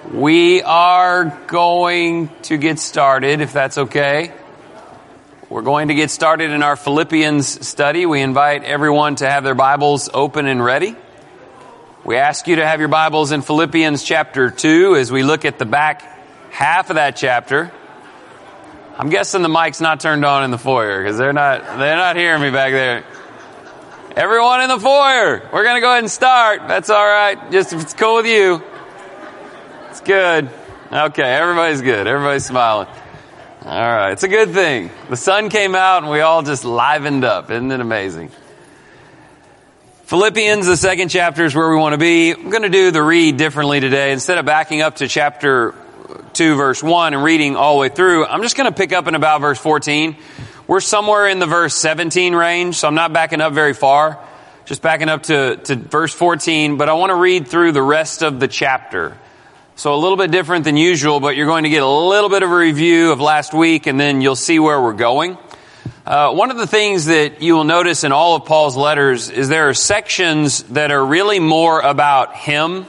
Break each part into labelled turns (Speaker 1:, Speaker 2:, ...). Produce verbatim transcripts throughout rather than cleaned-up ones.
Speaker 1: We are going to get started, if that's okay. We're going to get started in our Philippians study. We invite everyone to have their Bibles open and ready. We ask you to have your Bibles in Philippians chapter two as we look at the back half of that chapter. I'm guessing the mic's not turned on in the foyer because they're not, they're not hearing me back there. Everyone in the foyer, we're going to go ahead and start. That's all right. Just if it's cool with you. It's good. Okay, everybody's good. Everybody's smiling. All right, it's a good thing. The sun came out and we all just livened up. Isn't it amazing? Philippians, the second chapter, is where we want to be. I'm going to do the read differently today. Instead of backing up to chapter two, verse one, and reading all the way through, I'm just going to pick up in about verse fourteen. We're somewhere in the verse seventeen range, so I'm not backing up very far. Just backing up to, to verse fourteen, but I want to read through the rest of the chapter. So a little bit different than usual, but you're going to get a little bit of a review of last week, and then you'll see where we're going. Uh, one of the things that you will notice in all of Paul's letters is there are sections that are really more about him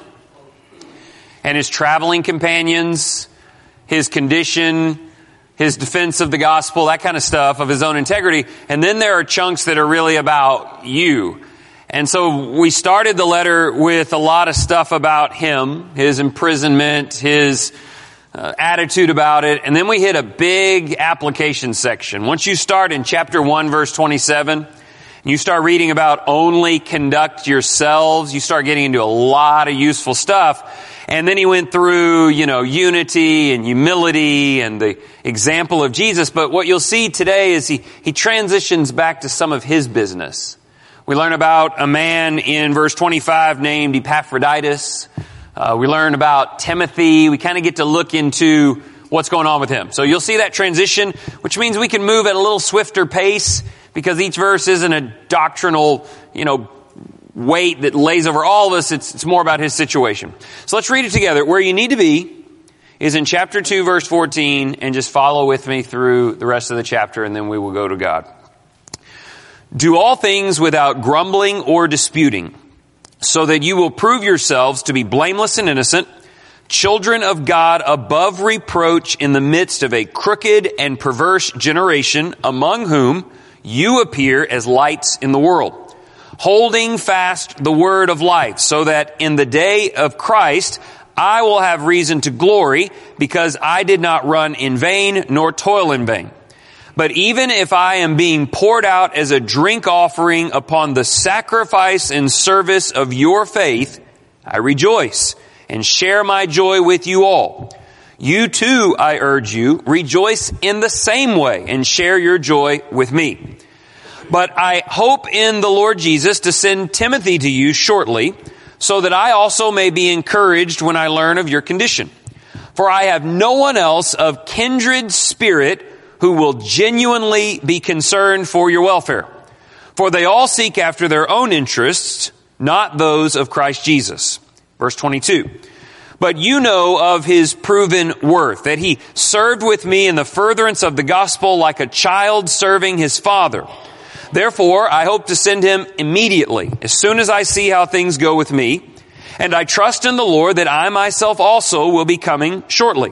Speaker 1: and his traveling companions, his condition, his defense of the gospel, that kind of stuff, of his own integrity. And then there are chunks that are really about you. And so we started the letter with a lot of stuff about him, his imprisonment, his uh, attitude about it. And then we hit a big application section. Once you start in chapter one, verse twenty-seven, and you start reading about only conduct yourselves, you start getting into a lot of useful stuff. And then he went through, you know, unity and humility and the example of Jesus. But what you'll see today is he, he transitions back to some of his business. We learn about a man in verse twenty-five named Epaphroditus. Uh, we learn about Timothy. We kind of get to look into what's going on with him. So you'll see that transition, which means we can move at a little swifter pace because each verse isn't a doctrinal, you know, weight that lays over all of us. It's, it's more about his situation. So let's read it together. Where you need to be is in chapter two, verse fourteen, and just follow with me through the rest of the chapter, and then we will go to God. Do all things without grumbling or disputing, so that you will prove yourselves to be blameless and innocent, children of God above reproach in the midst of a crooked and perverse generation, among whom you appear as lights in the world, holding fast the word of life, so that in the day of Christ I will have reason to glory, because I did not run in vain nor toil in vain. But even if I am being poured out as a drink offering upon the sacrifice and service of your faith, I rejoice and share my joy with you all. You too, I urge you, rejoice in the same way and share your joy with me. But I hope in the Lord Jesus to send Timothy to you shortly, so that I also may be encouraged when I learn of your condition. For I have no one else of kindred spirit who will genuinely be concerned for your welfare. For they all seek after their own interests, not those of Christ Jesus. Verse twenty-two. But you know of his proven worth, that he served with me in the furtherance of the gospel like a child serving his father. Therefore, I hope to send him immediately, as soon as I see how things go with me. And I trust in the Lord that I myself also will be coming shortly.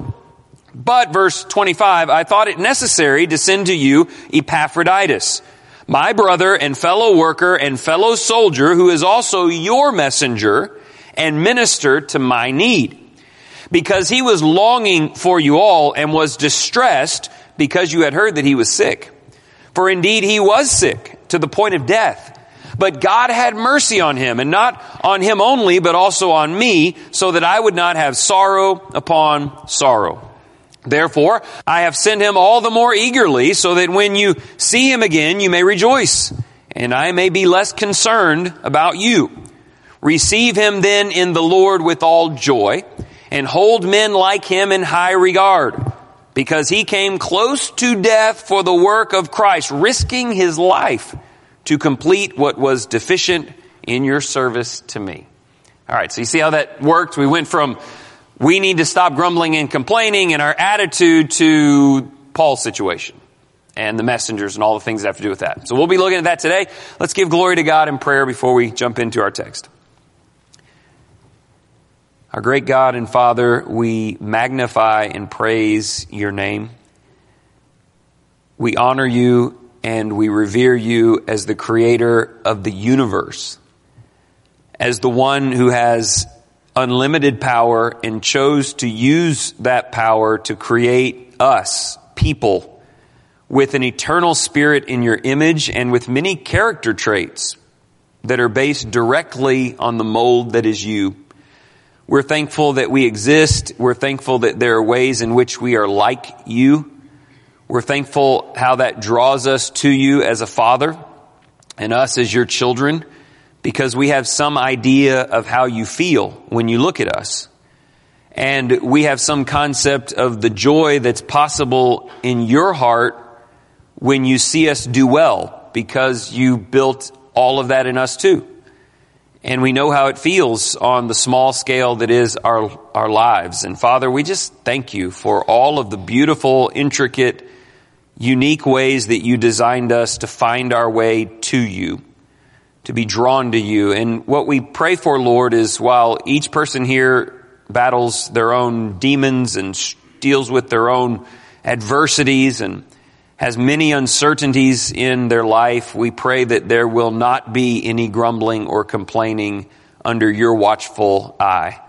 Speaker 1: But, verse twenty-five, I thought it necessary to send to you Epaphroditus, my brother and fellow worker and fellow soldier, who is also your messenger and minister to my need. Because he was longing for you all and was distressed because you had heard that he was sick. For indeed he was sick to the point of death. But God had mercy on him, and not on him only, but also on me, so that I would not have sorrow upon sorrow. Therefore, I have sent him all the more eagerly, so that when you see him again, you may rejoice, and I may be less concerned about you. Receive him then in the Lord with all joy, and hold men like him in high regard, because he came close to death for the work of Christ, risking his life to complete what was deficient in your service to me. All right, so you see how that worked? We went from we need to stop grumbling and complaining in our attitude to Paul's situation and the messengers and all the things that have to do with that. So we'll be looking at that today. Let's give glory to God in prayer before we jump into our text. Our great God and Father, we magnify and praise your name. We honor you and we revere you as the creator of the universe, as the one who has unlimited power and chose to use that power to create us, people, with an eternal spirit in your image and with many character traits that are based directly on the mold that is you. We're thankful that we exist. We're thankful that there are ways in which we are like you. We're thankful how that draws us to you as a father and us as your children, because we have some idea of how you feel when you look at us. And we have some concept of the joy that's possible in your heart when you see us do well, because you built all of that in us too. And we know how it feels on the small scale that is our, our lives. And Father, we just thank you for all of the beautiful, intricate, unique ways that you designed us to find our way to you, to be drawn to you. And what we pray for, Lord, is while each person here battles their own demons and deals with their own adversities and has many uncertainties in their life, we pray that there will not be any grumbling or complaining under your watchful eye.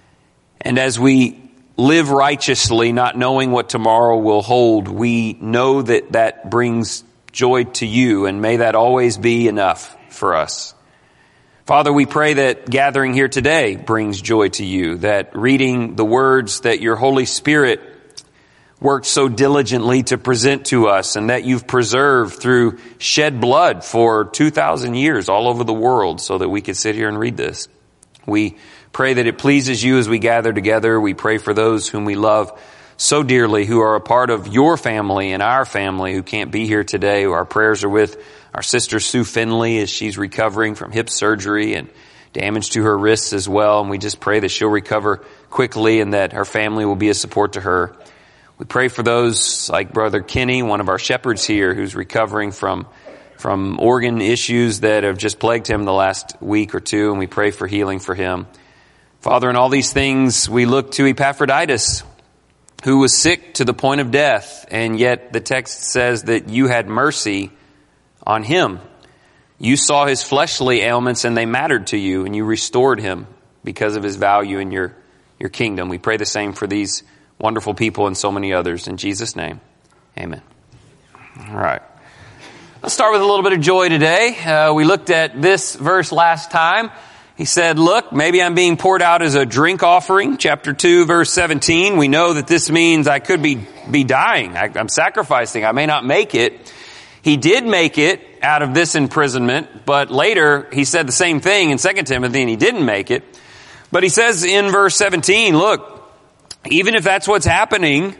Speaker 1: And as we live righteously, not knowing what tomorrow will hold, we know that that brings joy to you, and may that always be enough for us. Father, we pray that gathering here today brings joy to you, that reading the words that your Holy Spirit worked so diligently to present to us, and that you've preserved through shed blood for two thousand years all over the world so that we could sit here and read this. We pray that it pleases you as we gather together. We pray for those whom we love so dearly, who are a part of your family and our family, who can't be here today. Our prayers are with our sister Sue Finley as she's recovering from hip surgery and damage to her wrists as well. And we just pray that she'll recover quickly and that her family will be a support to her. We pray for those like Brother Kenny, one of our shepherds here, who's recovering from from organ issues that have just plagued him the last week or two, and we pray for healing for him. Father, in all these things, we look to Epaphroditus, who was sick to the point of death, and yet the text says that you had mercy on him. You saw his fleshly ailments, and they mattered to you, and you restored him because of his value in your, your kingdom. We pray the same for these wonderful people and so many others. In Jesus' name, amen. All right. Let's start with a little bit of joy today. Uh, we looked at this verse last time. He said, look, maybe I'm being poured out as a drink offering. Chapter two, verse seventeen. We know that this means I could be, be dying. I, I'm sacrificing. I may not make it. He did make it out of this imprisonment, but later he said the same thing in Second Timothy, and he didn't make it. But he says in verse seventeen, look, even if that's what's happening,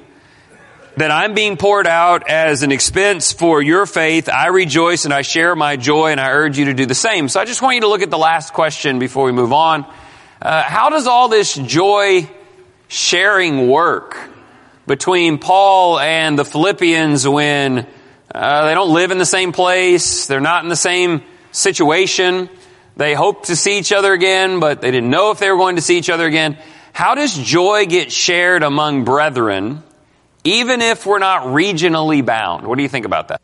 Speaker 1: that I'm being poured out as an expense for your faith, I rejoice and I share my joy, and I urge you to do the same. So I just want you to look at the last question before we move on. Uh, how does all this joy sharing work between Paul and the Philippians when uh, they don't live in the same place, they're not in the same situation, they hope to see each other again, but they didn't know if they were going to see each other again? How does joy get shared among brethren, even if we're not regionally bound? What do you think about that?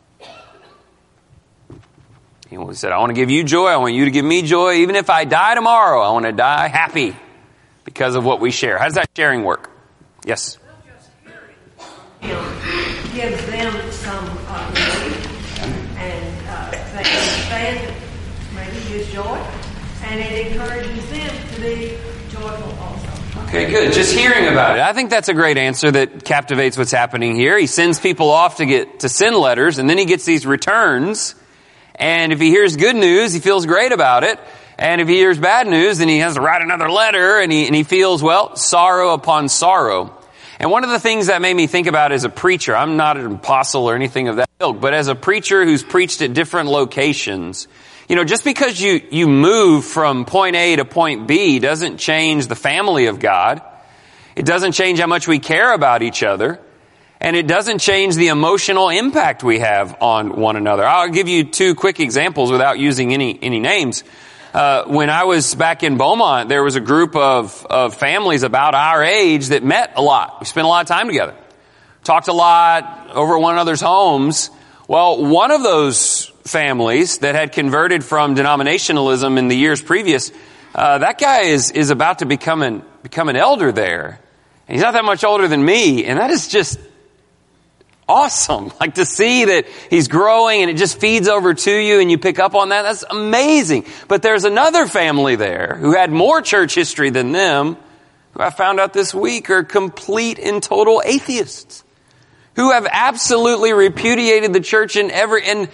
Speaker 1: He said, I want to give you joy. I want you to give me joy. Even if I die tomorrow, I want to die happy because of what we share. How does that sharing work? Yes?
Speaker 2: Well, just hearing him gives them some uh, relief, and uh, they understand maybe his joy, and it encourages them to be joyful also.
Speaker 1: Okay, good. Just hearing about it. I think that's a great answer that captivates what's happening here. He sends people off to get to send letters, and then he gets these returns. And if he hears good news, he feels great about it. And if he hears bad news, then he has to write another letter, and he, and he feels, well, sorrow upon sorrow. And one of the things that made me think about as a preacher, I'm not an apostle or anything of that ilk, but as a preacher who's preached at different locations, you know, just because you, you move from point A to point B doesn't change the family of God. It doesn't change how much we care about each other. And it doesn't change the emotional impact we have on one another. I'll give you two quick examples without using any, any names. Uh, when I was back in Beaumont, there was a group of, of families about our age that met a lot. We spent a lot of time together. Talked a lot over at one another's homes. Well, one of those families that had converted from denominationalism in the years previous, uh, that guy is, is about to become an, become an elder there. And he's not that much older than me. And that is just awesome. Like to see that he's growing and it just feeds over to you and you pick up on that. That's amazing. But there's another family there who had more church history than them, who I found out this week are complete and total atheists, who have absolutely repudiated the church in every, and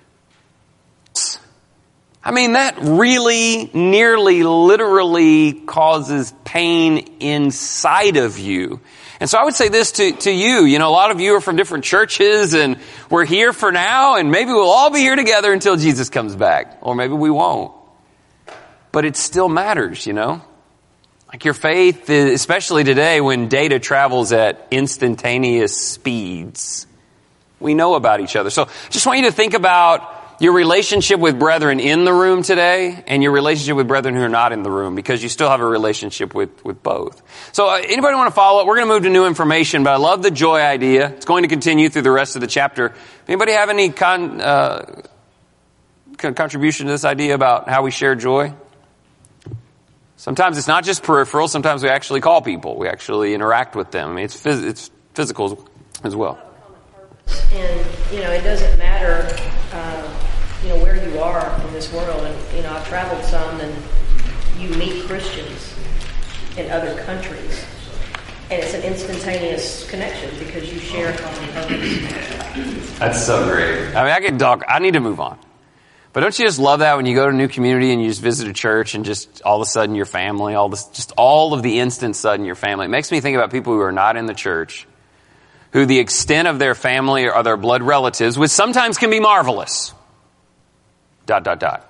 Speaker 1: I mean, that really nearly literally causes pain inside of you. And so I would say this to, to you, you know, a lot of you are from different churches and we're here for now and maybe we'll all be here together until Jesus comes back. Or maybe we won't. But it still matters, you know. Like your faith, especially today when data travels at instantaneous speeds. We know about each other. So I just want you to think about your relationship with brethren in the room today and your relationship with brethren who are not in the room, because you still have a relationship with, with both. So uh, anybody want to follow up? We're going to move to new information, but I love the joy idea. It's going to continue through the rest of the chapter. Anybody have any con, uh, contribution to this idea about how we share joy? Sometimes it's not just peripheral. Sometimes we actually call people. We actually interact with them. I mean, it's, phys- it's physical as well.
Speaker 3: And, you know, it doesn't matter, uh, you know, where you are in this world. And, you know, I've traveled some and you meet Christians in other countries. And it's an instantaneous connection because you share a common purpose.
Speaker 1: That's so great. I mean, I could talk. I need to move on. But don't you just love that when you go to a new community and you just visit a church and just all of a sudden your family, all this, just all of the instant sudden your family. It makes me think about people who are not in the church, who the extent of their family are their blood relatives, which sometimes can be marvelous. Dot, dot, dot.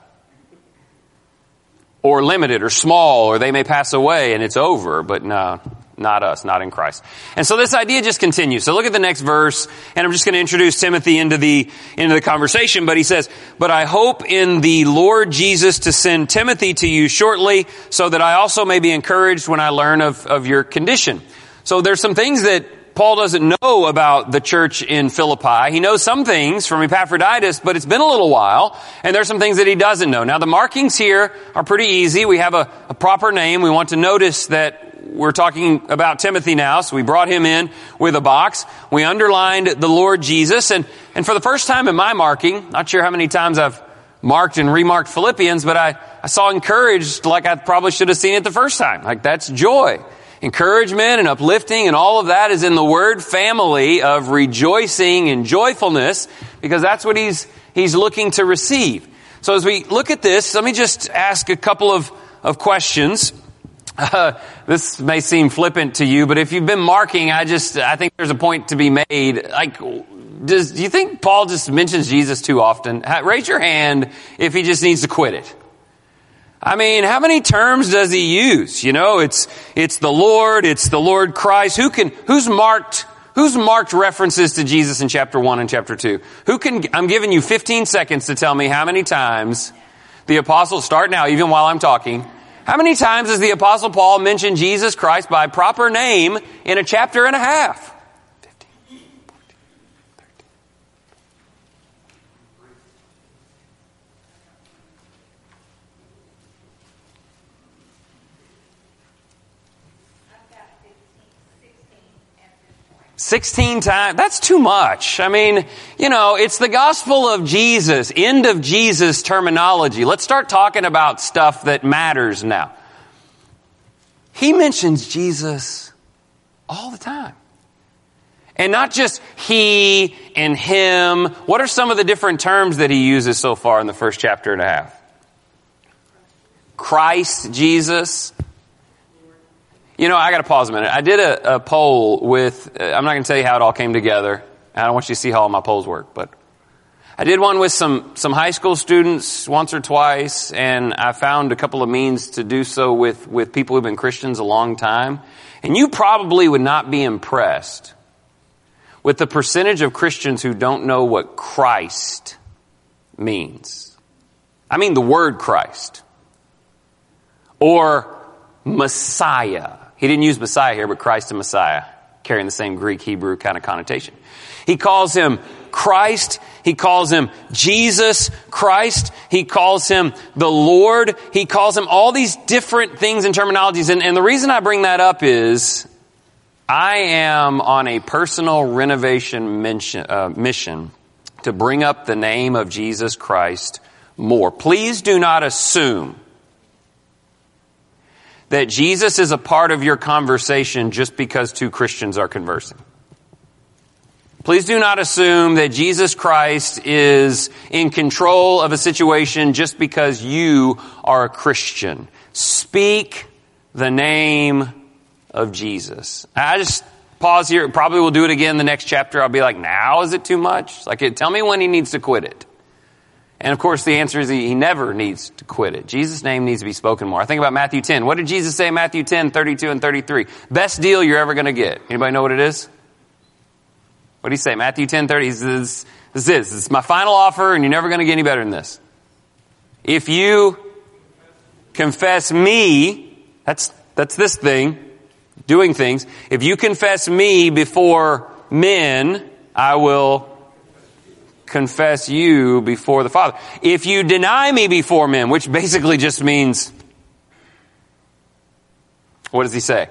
Speaker 1: Or limited or small, or they may pass away and it's over, but no, not us, not in Christ. And so this idea just continues. So look at the next verse, and I'm just going to introduce Timothy into the, into the conversation, but he says, "But I hope in the Lord Jesus to send Timothy to you shortly, so that I also may be encouraged when I learn of, of your condition." So there's some things that Paul doesn't know about the church in Philippi. He knows some things from Epaphroditus, but it's been a little while, and there's some things that he doesn't know. Now, the markings here are pretty easy. We have a, a proper name. We want to notice that we're talking about Timothy now, so we brought him in with a box. We underlined the Lord Jesus, and, and for the first time in my marking, not sure how many times I've marked and remarked Philippians, but I, I saw encouraged like I probably should have seen it the first time. Like, that's joy. Encouragement and uplifting and all of that is in the word family of rejoicing and joyfulness, because that's what he's he's looking to receive. So as we look at this, let me just ask a couple of, of questions. Uh, this may seem flippant to you, but if you've been marking, I just I think there's a point to be made. Like, does do you think Paul just mentions Jesus too often? Raise your hand if he just needs to quit it. I mean, how many terms does he use? You know, it's, it's the Lord, it's the Lord Christ. Who can, who's marked, who's marked references to Jesus in chapter one and chapter two? Who can, I'm giving you fifteen seconds to tell me how many times the apostle, start now, even while I'm talking. How many times does the apostle Paul mention Jesus Christ by proper name in a chapter and a half? sixteen times. That's too much. I mean, you know, it's the gospel of Jesus, end of Jesus terminology. Let's start talking about stuff that matters now. He mentions Jesus all the time. And not just he and him. What are some of the different terms that he uses so far in the first chapter and a half? Christ, Jesus. You know, I got to pause a minute. I did a, a poll with, uh, I'm not going to tell you how it all came together. I don't want you to see how all my polls work, but I did one with some, some high school students once or twice, and I found a couple of means to do so with, with people who've been Christians a long time. And you probably would not be impressed with the percentage of Christians who don't know what Christ means. I mean the word Christ. or Messiah. He didn't use Messiah here, but Christ and Messiah, carrying the same Greek, Hebrew kind of connotation. He calls him Christ. He calls him Jesus Christ. He calls him the Lord. He calls him all these different things and terminologies. And, and the reason I bring that up is I am on a personal renovation mission, uh, mission to bring up the name of Jesus Christ more. Please do not assume that Jesus is a part of your conversation just because two Christians are conversing. Please do not assume that Jesus Christ is in control of a situation just because you are a Christian. Speak the name of Jesus. I just pause here. Probably will do it again the next chapter. I'll be like, now is it too much? Like, tell me when he needs to quit it. And of course the answer is he, he never needs to quit it. Jesus' name needs to be spoken more. I think about Matthew ten. What did Jesus say in Matthew ten, thirty-two and thirty-three? Best deal you're ever going to get. Anybody know what it is? What do you say? Matthew ten, thirty. He says, this is this is my final offer and you're never going to get any better than this. If you confess me, that's, that's this thing, doing things. If you confess me before men, I will confess you before the Father. If you deny me before men, which basically just means, what does he say?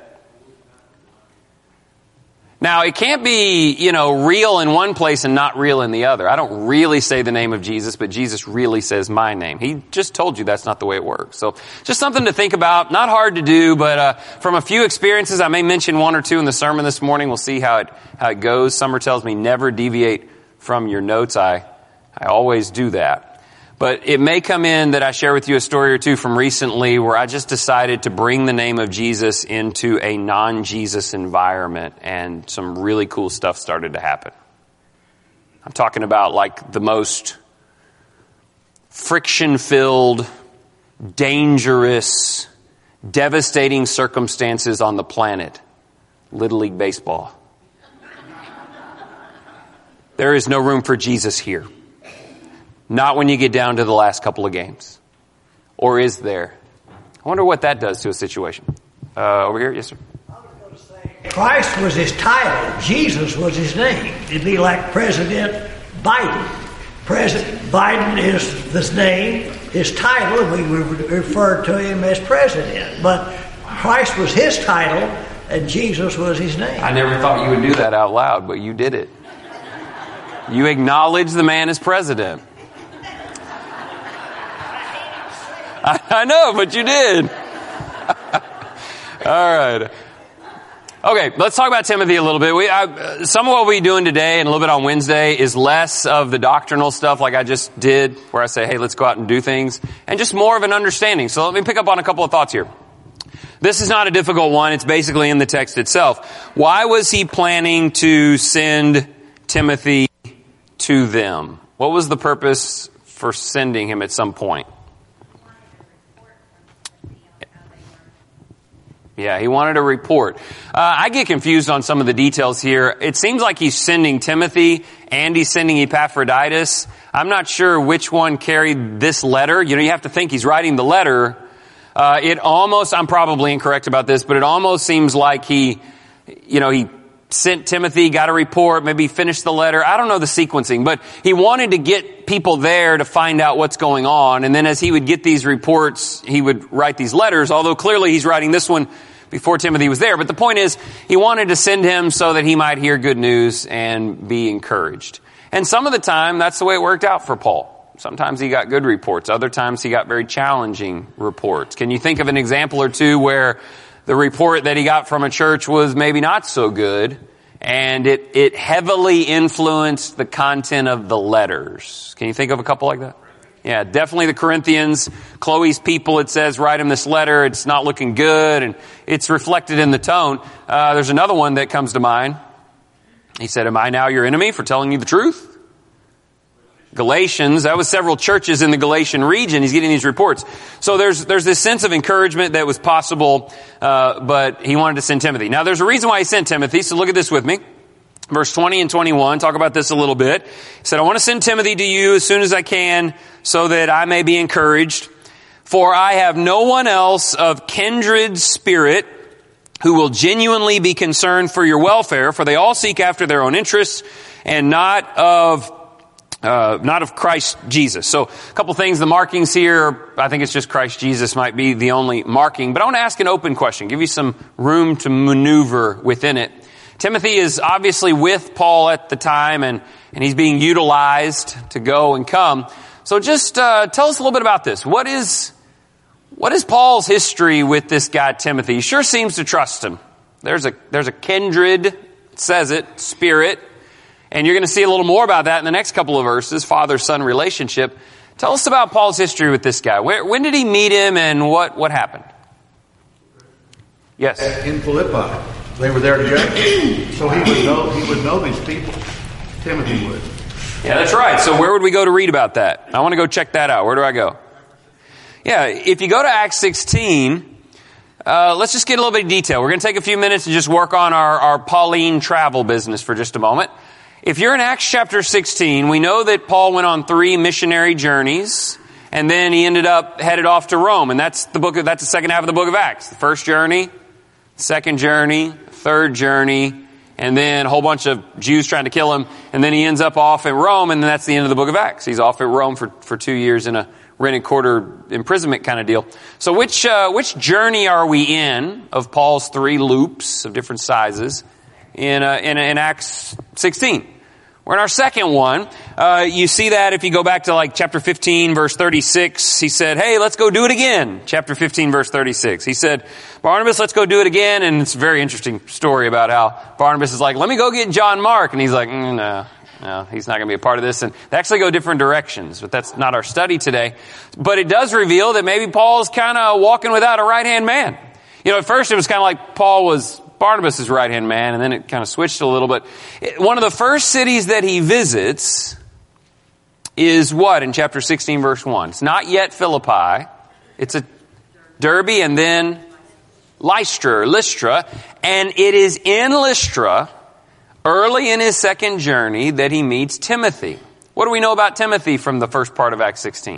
Speaker 1: Now, it can't be, you know, real in one place and not real in the other. I don't really say the name of Jesus, but Jesus really says my name. He just told you that's not the way it works. So just something to think about. Not hard to do, but uh, from a few experiences, I may mention one or two in the sermon this morning. We'll see how it how it goes. Summer tells me never deviate from your notes. I I always do that. But it may come in that I share with you a story or two from recently where I just decided to bring the name of Jesus into a non-Jesus environment and some really cool stuff started to happen. I'm talking about like the most friction-filled, dangerous, devastating circumstances on the planet. Little League Baseball. There is no room for Jesus here. Not when you get down to the last couple of games. Or is there? I wonder what that does to a situation. Uh, over here, yes, sir.
Speaker 4: I was going to say, Christ was his title. Jesus was his name. It'd be like President Biden. President Biden is his name, his title, and we would refer to him as president. But Christ was his title, and Jesus was his name.
Speaker 1: I never thought you would do that out loud, but you did it. You acknowledge the man as president. I, I know, but you did. All right. Okay, let's talk about Timothy a little bit. We, I, some of what we're doing today and a little bit on Wednesday is less of the doctrinal stuff like I just did, where I say, hey, let's go out and do things, and just more of an understanding. So let me pick up on a couple of thoughts here. This is not a difficult one. It's basically in the text itself. Why was he planning to send Timothy to them? What was the purpose for sending him at some point? Yeah, he wanted a report. Uh, I get confused on some of the details here. It seems like he's sending Timothy and he's sending Epaphroditus. I'm not sure which one carried this letter. You know, you have to think he's writing the letter. Uh, it almost, I'm probably incorrect about this, but it almost seems like he, you know, he sent Timothy, got a report, maybe finished the letter. I don't know the sequencing, but he wanted to get people there to find out what's going on. And then as he would get these reports, he would write these letters, although clearly he's writing this one before Timothy was there. But the point is, he wanted to send him so that he might hear good news and be encouraged. And some of the time, that's the way it worked out for Paul. Sometimes he got good reports. Other times he got very challenging reports. Can you think of an example or two where the report that he got from a church was maybe not so good, and it, it heavily influenced the content of the letters? Can you think of a couple like that? Yeah, definitely the Corinthians, Chloe's people, it says, write him this letter. It's not looking good, and it's reflected in the tone. Uh, there's another one that comes to mind. He said, am I now your enemy for telling you the truth? Galatians, that was several churches in the Galatian region. He's getting these reports. So there's there's this sense of encouragement that was possible, uh, but he wanted to send Timothy. Now there's a reason why he sent Timothy, so look at this with me. Verse twenty and twenty-one, talk about this a little bit. He said, I want to send Timothy to you as soon as I can so that I may be encouraged. For I have no one else of kindred spirit who will genuinely be concerned for your welfare, for they all seek after their own interests and not of uh, not of Christ Jesus. So a couple things, the markings here, I think it's just Christ Jesus might be the only marking. But I want to ask an open question, give you some room to maneuver within it. Timothy is obviously with Paul at the time, and, and he's being utilized to go and come. So just uh, tell us a little bit about this. What is what is Paul's history with this guy Timothy? He sure seems to trust him. There's a there's a kindred, it says it, spirit. And you're going to see a little more about that in the next couple of verses, father-son relationship. Tell us about Paul's history with this guy. Where, when did he meet him, and what, what happened? Yes?
Speaker 5: In Philippi. They were there together. So he would know he would know these people. Timothy would.
Speaker 1: Yeah, that's right. So where would we go to read about that? I want to go check that out. Where do I go? Yeah, if you go to Acts sixteen, uh, let's just get a little bit of detail. We're going to take a few minutes and just work on our, our Pauline travel business for just a moment. If you're in Acts chapter sixteen, we know that Paul went on three missionary journeys, and then he ended up headed off to Rome. And that's the book of, that's the second half of the book of Acts. The first journey, second journey, third journey, and then a whole bunch of Jews trying to kill him. And then he ends up off in Rome, and then that's the end of the book of Acts. He's off at Rome for, for two years in a rented quarter imprisonment kind of deal. So which, uh, which journey are we in of Paul's three loops of different sizes in, uh, in, in Acts sixteen? We're in our second one. Uh, you see that if you go back to like chapter fifteen, verse thirty-six, he said, hey, let's go do it again. Chapter fifteen, verse thirty-six. He said, Barnabas, let's go do it again. And it's a very interesting story about how Barnabas is like, let me go get John Mark. And he's like, mm, no, no, he's not going to be a part of this. And they actually go different directions, but that's not our study today. But it does reveal that maybe Paul's kind of walking without a right-hand man. You know, at first it was kind of like Paul was Barnabas' right-hand man, and then it kind of switched a little bit. One of the first cities that he visits is what in chapter sixteen, verse one? It's not yet Philippi. It's a Derbe and then Lystra, Lystra. And it is in Lystra, early in his second journey, that he meets Timothy. What do we know about Timothy from the first part of Acts sixteen?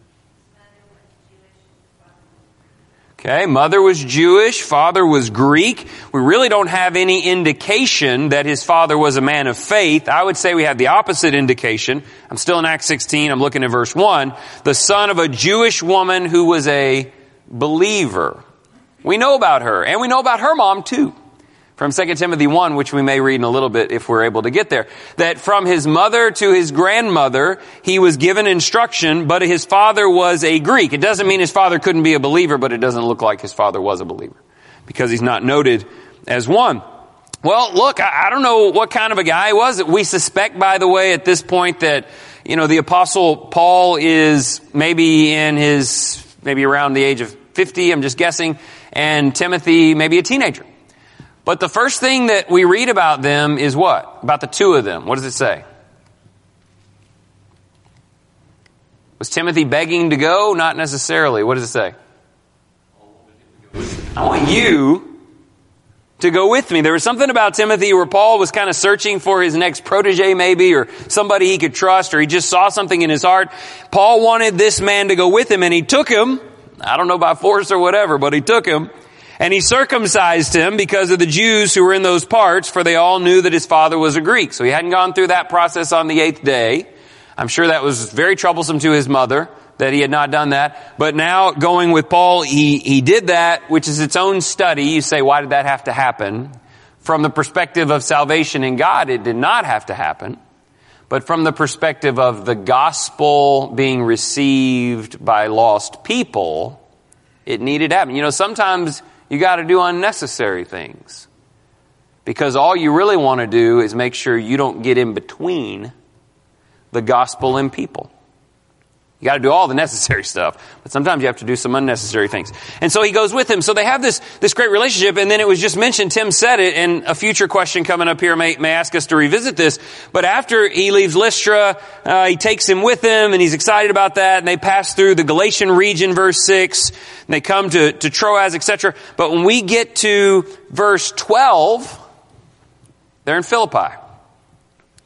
Speaker 1: Okay, mother was Jewish, father was Greek. We really don't have any indication that his father was a man of faith. I would say we have the opposite indication. I'm still in Acts sixteen, I'm looking at verse one. The son of a Jewish woman who was a believer. We know about her, and we know about her mom too. From Second Timothy one, which we may read in a little bit if we're able to get there, that from his mother to his grandmother, he was given instruction, but his father was a Greek. It doesn't mean his father couldn't be a believer, but it doesn't look like his father was a believer because he's not noted as one. Well, look, I, I don't know what kind of a guy he was. We suspect, by the way, at this point that, you know, the apostle Paul is maybe in his, maybe around the age of fifty, I'm just guessing, and Timothy maybe a teenager. But the first thing that we read about them is what? About the two of them. What does it say? Was Timothy begging to go? Not necessarily. What does it say? I want you to go with me. There was something about Timothy where Paul was kind of searching for his next protege maybe, or somebody he could trust, or he just saw something in his heart. Paul wanted this man to go with him, and he took him. I don't know by force or whatever, but he took him. And he circumcised him because of the Jews who were in those parts, for they all knew that his father was a Greek. So he hadn't gone through that process on the eighth day. I'm sure that was very troublesome to his mother that he had not done that. But now going with Paul, he, he did that, which is its own study. You say, why did that have to happen? From the perspective of salvation in God, it did not have to happen. But from the perspective of the gospel being received by lost people, it needed to happen. You know, sometimes you got to do unnecessary things because all you really want to do is make sure you don't get in between the gospel and people. You got to do all the necessary stuff, but sometimes you have to do some unnecessary things. And so he goes with him. So they have this, this great relationship. And then it was just mentioned, Tim said it, and a future question coming up here may, may ask us to revisit this. But after he leaves Lystra, uh, he takes him with him, and he's excited about that. And they pass through the Galatian region, verse six. And they come to, to Troas, et cetera. But when we get to verse twelve, they're in Philippi.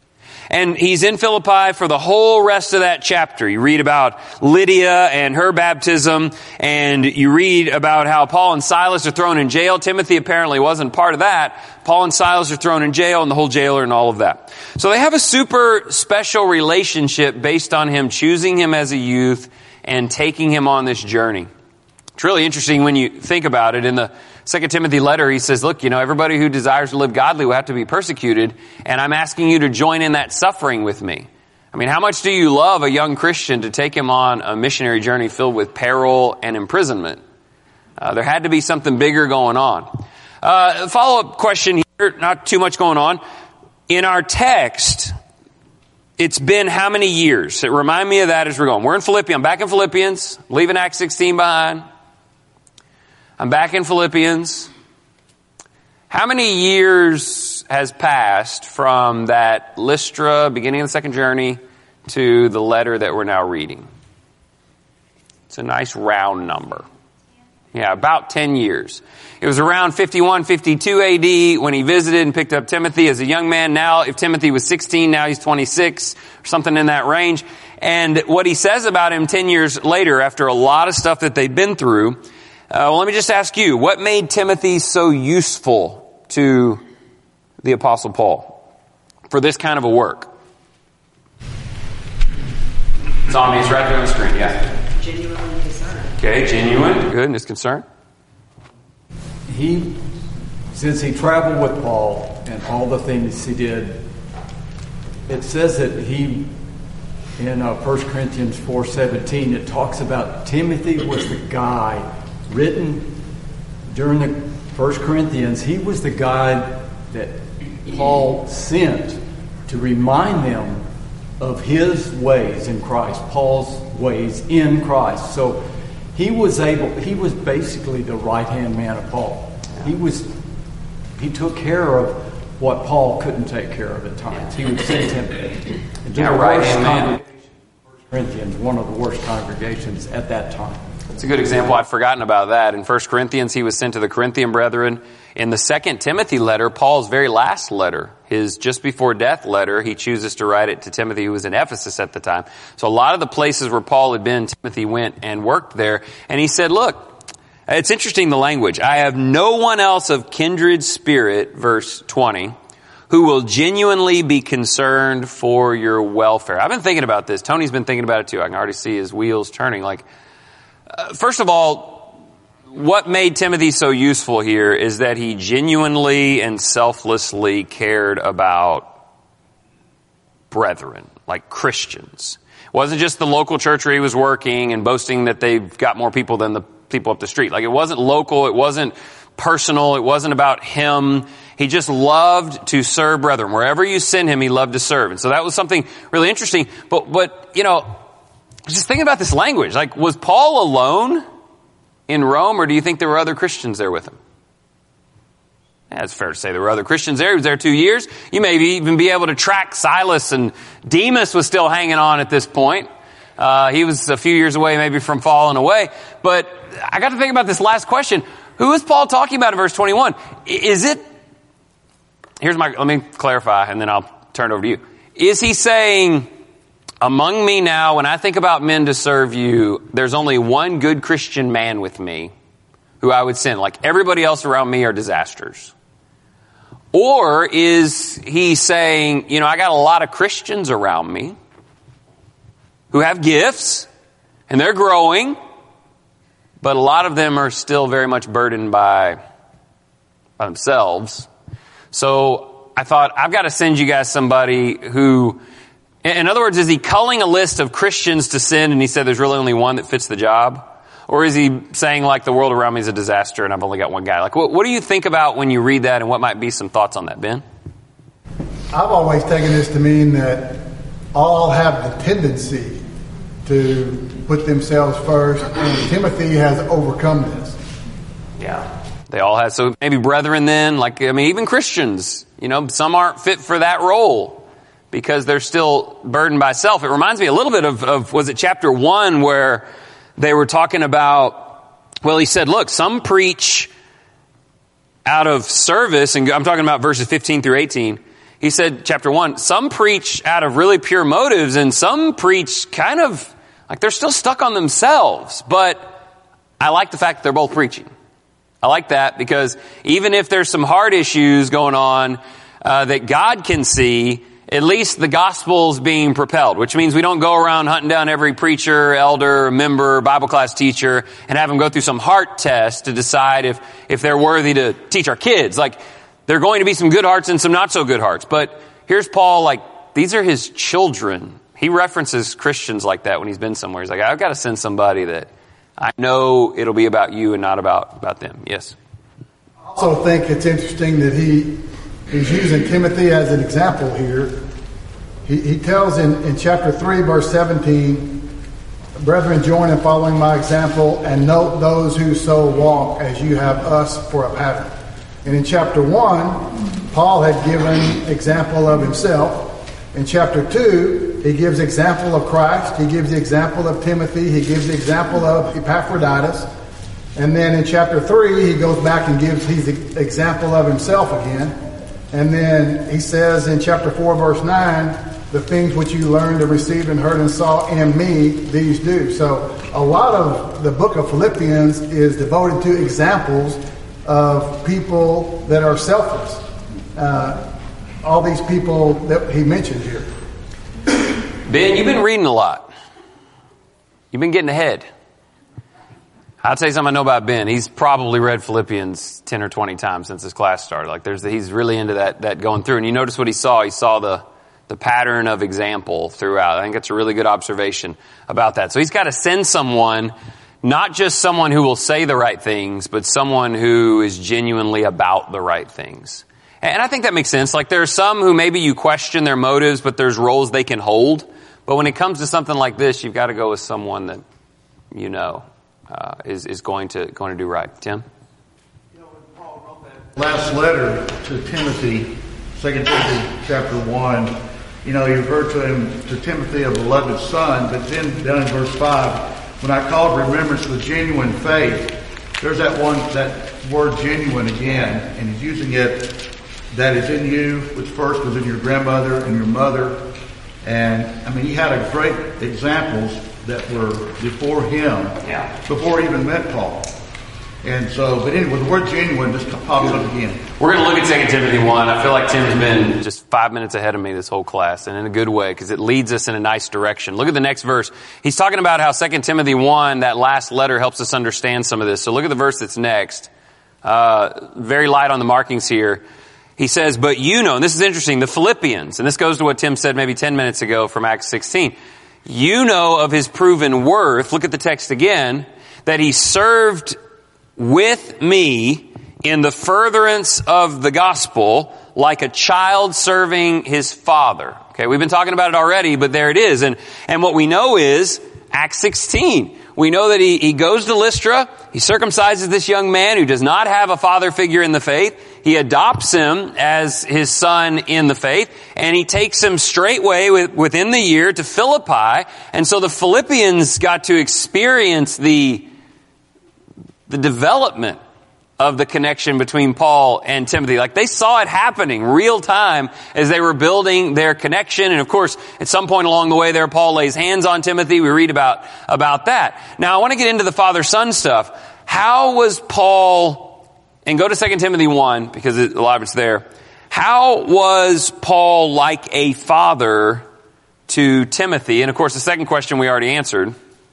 Speaker 1: And he's in Philippi for the whole rest of that chapter. You read about Lydia and her baptism, and you read about how Paul and Silas are thrown in jail. Timothy apparently wasn't part of that. Paul and Silas are thrown in jail, and the whole jailer and all of that. So they have a super special relationship based on him choosing him as a youth and taking him on this journey. It's really interesting when you think about it. In the Second Timothy letter, he says, look, you know, everybody who desires to live godly will have to be persecuted, and I'm asking you to join in that suffering with me. I mean, how much do you love a young Christian to take him on a missionary journey filled with peril and imprisonment? Uh, there had to be something bigger going on. Uh, follow-up question here, not too much going on. In our text, it's been how many years? Remind me of that as we're going. We're in Philippians. I'm back in Philippians, leaving Acts sixteen behind. I'm back in Philippians. How many years has passed from that Lystra, beginning of the second journey, to the letter that we're now reading? It's a nice round number. Yeah, about ten years. It was around fifty-one, fifty-two A D when he visited and picked up Timothy as a young man. Now, if Timothy was sixteen, now he's twenty-six, or something in that range. And what he says about him ten years later, after a lot of stuff that they've been through, uh, well, let me just ask you, what made Timothy so useful to the Apostle Paul for this kind of a work? It's on me, it's right there on the screen, yeah.
Speaker 6: Genuine concern.
Speaker 1: Okay, genuine, good, and his concern.
Speaker 7: He, since he traveled with Paul and all the things he did, it says that he, in uh, First Corinthians four seventeen, it talks about Timothy was the guy written during the First Corinthians. He was the guy that Paul sent to remind them of his ways in Christ, Paul's ways in Christ. So he was able, he was basically the right-hand man of Paul. He was, he took care of what Paul couldn't take care of at times. He would send Timothy.
Speaker 1: Yeah, right-hand man.
Speaker 7: First Corinthians, one of the worst congregations at that time.
Speaker 1: It's a good example. I'd forgotten about that. In First Corinthians, he was sent to the Corinthian brethren. In the Second Timothy letter, Paul's very last letter, his just before death letter, he chooses to write it to Timothy, who was in Ephesus at the time. So a lot of the places where Paul had been, Timothy went and worked there. And he said, look, it's interesting, the language. I have no one else of kindred spirit, verse twenty, who will genuinely be concerned for your welfare. I've been thinking about this. Tony's been thinking about it too. I can already see his wheels turning. Like, uh, first of all, what made Timothy so useful here is that he genuinely and selflessly cared about brethren, like Christians. It wasn't just the local church where he was working and boasting that they've got more people than the people up the street. Like, it wasn't local, it wasn't personal, it wasn't about him. He just loved to serve brethren. Wherever you send him, he loved to serve. And so that was something really interesting. But, but you know, just thinking about this language, like, was Paul alone in Rome, or do you think there were other Christians there with him? Yeah, it's fair to say there were other Christians there. He was there two years. You may even be able to track Silas, and Demas was still hanging on at this point. Uh, he was a few years away maybe from falling away. But I got to think about this last question. Who is Paul talking about in verse twenty-one? Is it, here's my, let me clarify and then I'll turn it over to you. Is he saying, among me now, when I think about men to serve you, there's only one good Christian man with me who I would send. Like, everybody else around me are disasters. Or is he saying, you know, I got a lot of Christians around me who have gifts and they're growing, but a lot of them are still very much burdened by, by themselves. So I thought, I've got to send you guys somebody who, in other words, is he culling a list of Christians to send and he said there's really only one that fits the job? Or is he saying, like, the world around me is a disaster and I've only got one guy? Like, what, what do you think about when you read that, and what might be some thoughts on that, Ben?
Speaker 8: I've always taken this to mean that all have the tendency to put themselves first, and Timothy has overcome this.
Speaker 1: Yeah, they all have. So maybe brethren then, like, I mean, even Christians, you know, some aren't fit for that role because they're still burdened by self. It reminds me a little bit of, of was it chapter one, where they were talking about, well, he said, look, some preach out of service, and I'm talking about verses fifteen through eighteen. He said, chapter one, some preach out of really pure motives and some preach kind of like they're still stuck on themselves. But I like the fact that they're both preaching. I like that because even if there's some hard issues going on uh, that God can see, at least the gospel's being propelled, which means we don't go around hunting down every preacher, elder, member, Bible class teacher and have them go through some heart test to decide if, if they're worthy to teach our kids. Like, there are going to be some good hearts and some not so good hearts. But here's Paul, like, these are his children. He references Christians like that when he's been somewhere. He's like, I've got to send somebody that I know it'll be about you and not about, about them. Yes?
Speaker 8: I also think it's interesting that he he's using Timothy as an example here. He, he tells in, in chapter three, verse seventeen, brethren, join in following my example and note those who so walk as you have us for a pattern. And in chapter one, Paul had given example of himself. In chapter two, he gives example of Christ. He gives the example of Timothy. He gives the example of Epaphroditus. And then in chapter three, he goes back and gives his example of himself again. And then he says in chapter four, verse nine, the things which you learned and received and heard and saw in me, these do. So a lot of the book of Philippians is devoted to examples of people that are selfless. Uh, all these people that he mentioned here.
Speaker 1: Ben, you've been reading a lot. You've been getting ahead. I'll tell you something I know about Ben. He's probably read Philippians ten or twenty times since his class started. Like there's, he's really into that, that going through. And you notice what he saw. He saw the, the pattern of example throughout. I think that's a really good observation about that. So he's got to send someone, not just someone who will say the right things, but someone who is genuinely about the right things. And I think that makes sense. Like there are some who maybe you question their motives, but there's roles they can hold. But when it comes to something like this, you've got to go with someone that you know uh, is is going to going to do right. Tim?
Speaker 5: You know, when Paul wrote that last letter to Timothy, Second Timothy chapter one, you know, he referred to him to Timothy, a beloved son. But then down in verse five, when I call remembrance the genuine faith, there's that one that word genuine again, and he's using it. That is in you, which first was in your grandmother and your mother. And, I mean, he had a great examples that were before him,
Speaker 1: yeah.
Speaker 5: before he even met Paul. And so, but anyway, the word genuine just pops up again.
Speaker 1: We're going to look at Second Timothy one. I feel like Tim's been just five minutes ahead of me this whole class, and in a good way, because it leads us in a nice direction. Look at the next verse. He's talking about how Second Timothy one, that last letter, helps us understand some of this. So look at the verse that's next. Uh, very light on the markings here. He says, but you know, and this is interesting, the Philippians, and this goes to what Tim said maybe ten minutes ago from Acts sixteen. You know of his proven worth, look at the text again, that he served with me in the furtherance of the gospel like a child serving his father. Okay, we've been talking about it already, but there it is. And, and what we know is Acts sixteen. We know that he, he goes to Lystra. He circumcises this young man who does not have a father figure in the faith. He adopts him as his son in the faith, and he takes him straightway with, within the year to Philippi. And so the Philippians got to experience the, the development of the connection between Paul and Timothy. Like they saw it happening real time as they were building their connection. And of course, at some point along the way there, Paul lays hands on Timothy. We read about, about that. Now I want to get into the father-son stuff. How was Paul, and go to Second Timothy one, because it, a lot of it's there. How was Paul like a father to Timothy? And of course, the second question we already answered,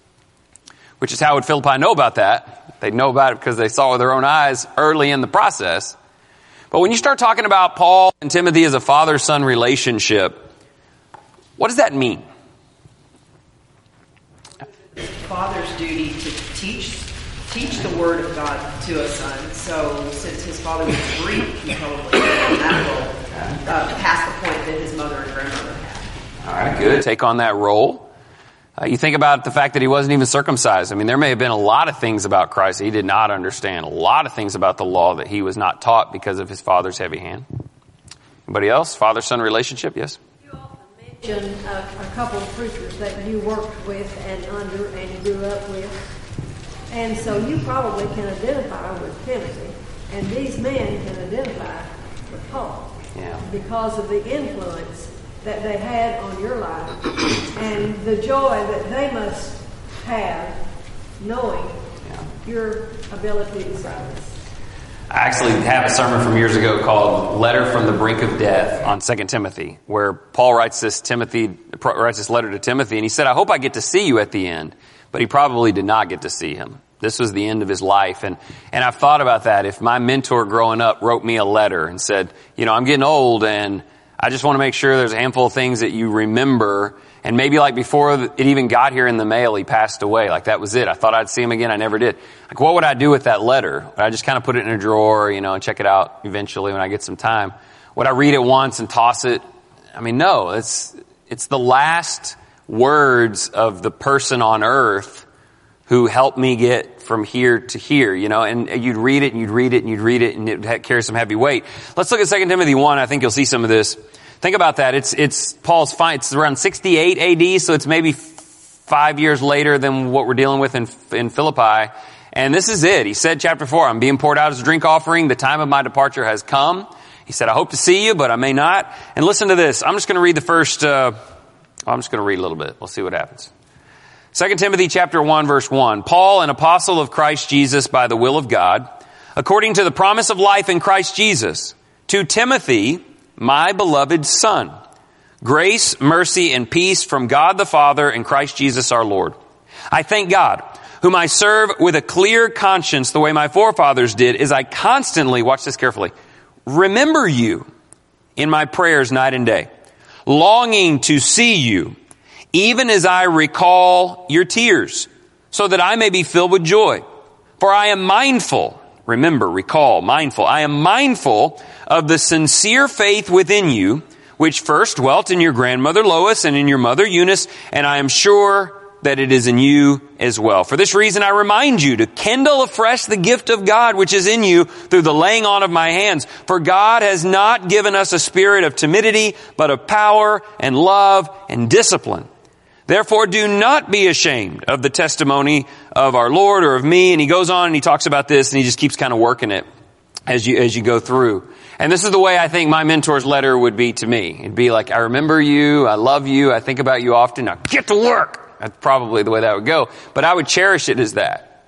Speaker 1: which is how would Philippi know about that? They'd know about it because they saw with their own eyes early in the process. But when you start talking about Paul and Timothy as a father-son relationship, what does that mean?
Speaker 6: Father's duty to teach teach the word of God to a son. So since his father was Greek, he probably had that role uh, past the point that his mother and grandmother had.
Speaker 1: All right, good. Take on that role. Uh, you think about the fact that he wasn't even circumcised. I mean, there may have been a lot of things about Christ that he did not understand. A lot of things about the law that he was not taught because of his father's heavy hand. Anybody else? Father-son relationship? Yes?
Speaker 2: You often mention a, a couple of preachers that you worked with and under and grew up with. And so you probably can identify with Timothy. And these men can identify with Paul.
Speaker 1: Yeah.
Speaker 2: because of the influence that they had on your life and the joy that they must have knowing
Speaker 1: Yeah.
Speaker 2: your ability to service.
Speaker 1: I actually have a sermon from years ago called Letter from the Brink of Death on Second Timothy, where Paul writes this Timothy writes this letter to Timothy, and he said, I hope I get to see you at the end. But he probably did not get to see him. This was the end of his life. And, and I've thought about that. If my mentor growing up wrote me a letter and said, you know, I'm getting old and I just want to make sure there's a handful of things that you remember. And maybe like before it even got here in the mail, he passed away. Like that was it. I thought I'd see him again. I never did. Like what would I do with that letter? Would I just kind of put it in a drawer, you know, and check it out eventually when I get some time? Would I read it once and toss it? I mean, no, it's, it's the last words of the person on earth who helped me get from here to here, you know, and you'd read it and you'd read it and you'd read it and it carry some heavy weight. Let's look at Second Timothy one. I think you'll see some of this. Think about that. It's, it's Paul's fine. It's around sixty-eight A D, so it's maybe five years later than what we're dealing with in, in Philippi. And this is it. He said, chapter four, I'm being poured out as a drink offering. The time of my departure has come. He said, I hope to see you, but I may not. And listen to this. I'm just going to read the first, uh, I'm just going to read a little bit. We'll see what happens. Second Timothy chapter one, verse one. Paul, an apostle of Christ Jesus by the will of God, according to the promise of life in Christ Jesus, to Timothy, my beloved son, grace, mercy, and peace from God the Father and Christ Jesus our Lord. I thank God, whom I serve with a clear conscience the way my forefathers did, as I constantly, watch this carefully, remember you in my prayers night and day, longing to see you, even as I recall your tears, so that I may be filled with joy. For I am mindful, remember, recall, mindful, I am mindful of the sincere faith within you, which first dwelt in your grandmother Lois and in your mother Eunice, and I am sure that it is in you as well. For this reason I remind you to kindle afresh the gift of God which is in you through the laying on of my hands. For God has not given us a spirit of timidity, but of power and love and discipline. Therefore do not be ashamed of the testimony of our Lord or of me. And he goes on and he talks about this and he just keeps kind of working it as you, as you go through. And this is the way I think my mentor's letter would be to me. It'd be like, I remember you, I love you, I think about you often, now get to work. That's probably the way that would go. But I would cherish it as that.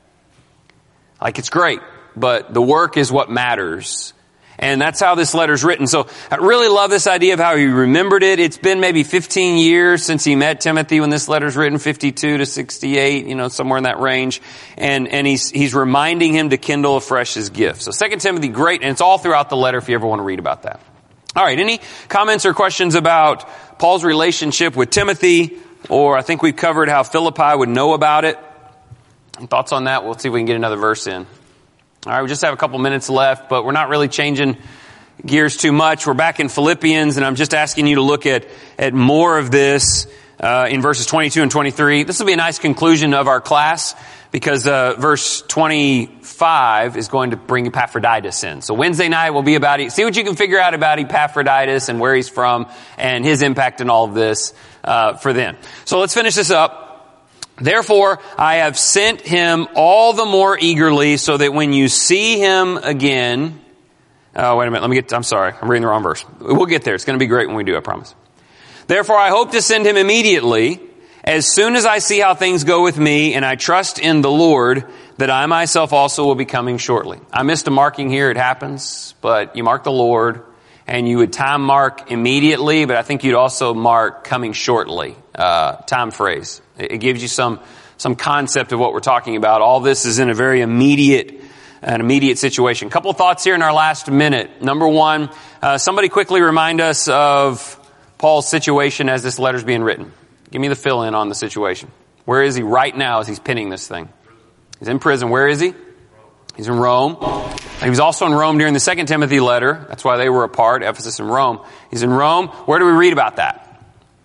Speaker 1: Like it's great, but the work is what matters. And that's how this letter's written. So I really love this idea of how he remembered it. It's been maybe fifteen years since he met Timothy when this letter's written, fifty-two to sixty-eight, you know, somewhere in that range. And, and he's, he's reminding him to kindle afresh his gift. So Second Timothy, great. And it's all throughout the letter if you ever want to read about that. All right. Any comments or questions about Paul's relationship with Timothy? Or I think we've covered how Philippi would know about it. Thoughts on that? We'll see if we can get another verse in. All right, we just have a couple minutes left, but we're not really changing gears too much. We're back in Philippians, and I'm just asking you to look at, at more of this uh, in verses twenty-two and twenty-three. This will be a nice conclusion of our class because uh, verse twenty-five is going to bring Epaphroditus in. So Wednesday night will be about, see what you can figure out about Epaphroditus and where he's from and his impact in all of this uh, for then. So let's finish this up. Therefore, I have sent him all the more eagerly so that when you see him again, oh, wait a minute, let me get, I'm sorry, I'm reading the wrong verse. We'll get there. It's going to be great when we do, I promise. Therefore, I hope to send him immediately as soon as I see how things go with me, and I trust in the Lord that I myself also will be coming shortly. I missed a marking here. It happens, but you mark the Lord, and you would time mark immediately, but I think you'd also mark coming shortly, uh, time phrase. It gives you some, some concept of what we're talking about. All this is in a very immediate, an immediate situation. Couple of thoughts here in our last minute. Number one, uh, somebody quickly remind us of Paul's situation as this letter's being written. Give me the fill in on the situation. Where is he right now as he's penning this thing? He's in prison. Where is he? He's in Rome. He was also in Rome during the Second Timothy letter. That's why they were apart, Ephesus and Rome. He's in Rome. Where do we read about that?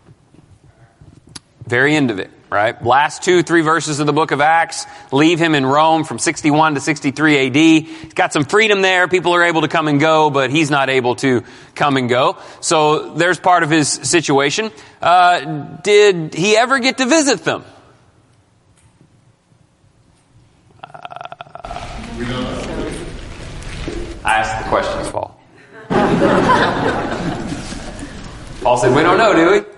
Speaker 1: Very end of it, right? Last two, three verses of the book of Acts leave him in Rome from sixty-one to sixty-three A D. He's got some freedom there. People are able to come and go, but he's not able to come and go. So there's part of his situation. Uh, did he ever get to visit them? I asked the questions, Paul. Paul said, we don't know, do we?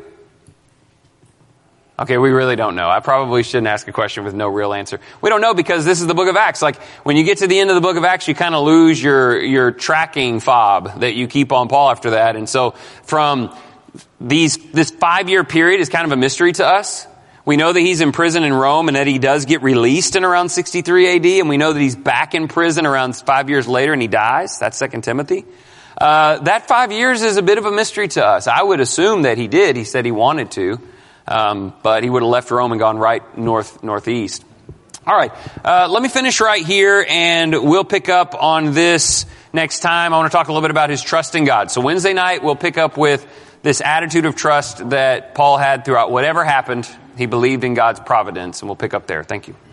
Speaker 1: Okay, we really don't know. I probably shouldn't ask a question with no real answer. We don't know because this is the book of Acts. Like, when you get to the end of the book of Acts, you kind of lose your, your tracking fob that you keep on Paul after that. And so from these, this five-year period is kind of a mystery to us. We know that he's in prison in Rome and that he does get released in around sixty-three A D. And we know that he's back in prison around five years later and he dies. That's Second Timothy. Uh, that five years is a bit of a mystery to us. I would assume that he did. He said he wanted to. Um, but he would have left Rome and gone right north, northeast. All right. Uh, let me finish right here and we'll pick up on this next time. I want to talk a little bit about his trust in God. So Wednesday night, we'll pick up with this attitude of trust that Paul had throughout whatever happened. He believed in God's providence, and we'll pick up there. Thank you.